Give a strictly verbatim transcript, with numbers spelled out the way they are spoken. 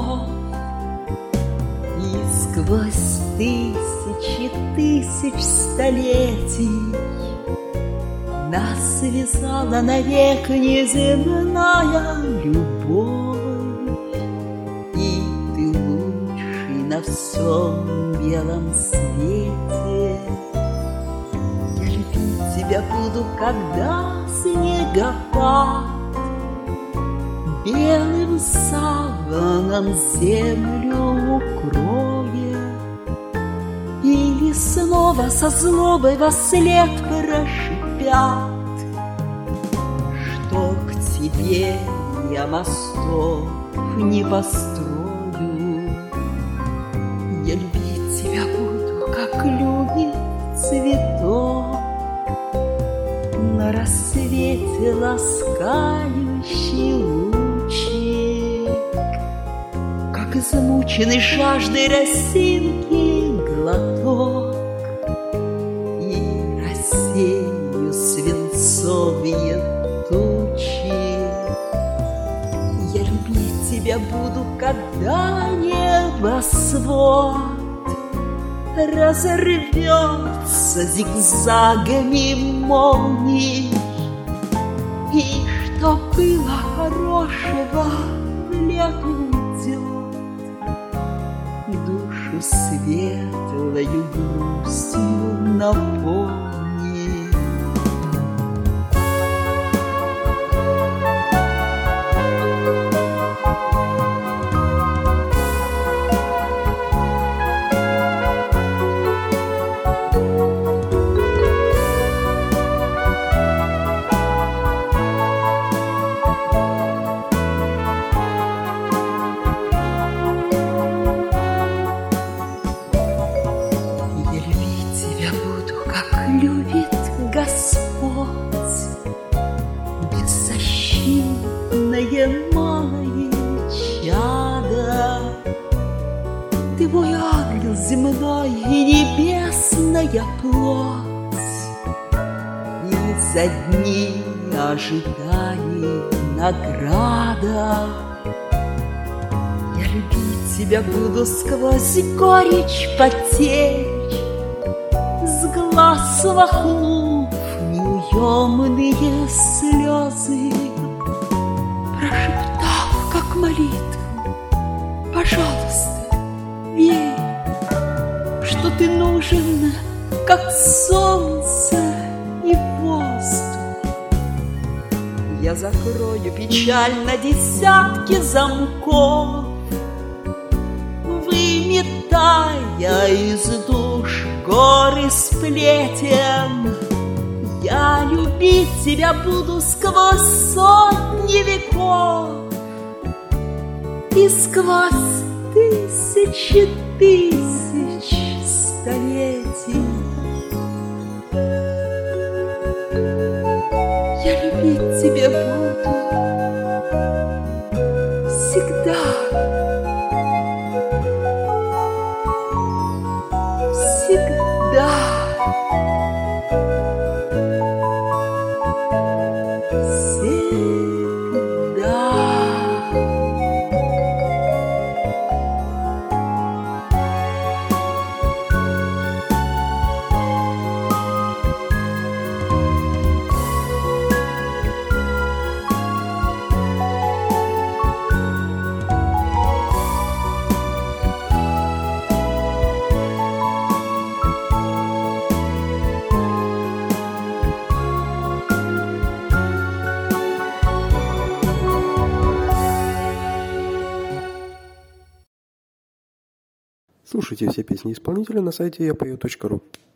веков. И сквозь тысячи тысяч столетий нас связала навек неземная любовь. И ты лучший на всем белом свете. Я любить тебя буду, когда снегопад белым саваном землю укроет, или снова со злобой вослед прошипят, что к тебе я мостов не построю. Я любить тебя буду, как любит цветок на рассвете ласкающий лучик, как измученный жаждой росинки глоток, и рассею свинцовые тучи. Я любить тебя буду, когда небосвод разорвется зигзагами молний, и что было хорошего в лету уйдет, душу светлою грустью наполни. Господь, беззащитное малое чадо, ты мой ангел земной и небесная плоть, и за дни ожиданий награда. Я любить тебя буду сквозь горечь потерь, с глаз вохнув неуемные слезы, прошептав, как молитву, пожалуйста, верь, что ты нужен, как солнце и воздух. Я закрою печаль на десятки замков, выметая из душ горы сплетен. Я любить тебя буду сквозь сотни веков и сквозь тысячи тысяч столетий. Я любить тебя буду всегда. Всегда. Слушайте все песни исполнителя на сайте я пою точка ру.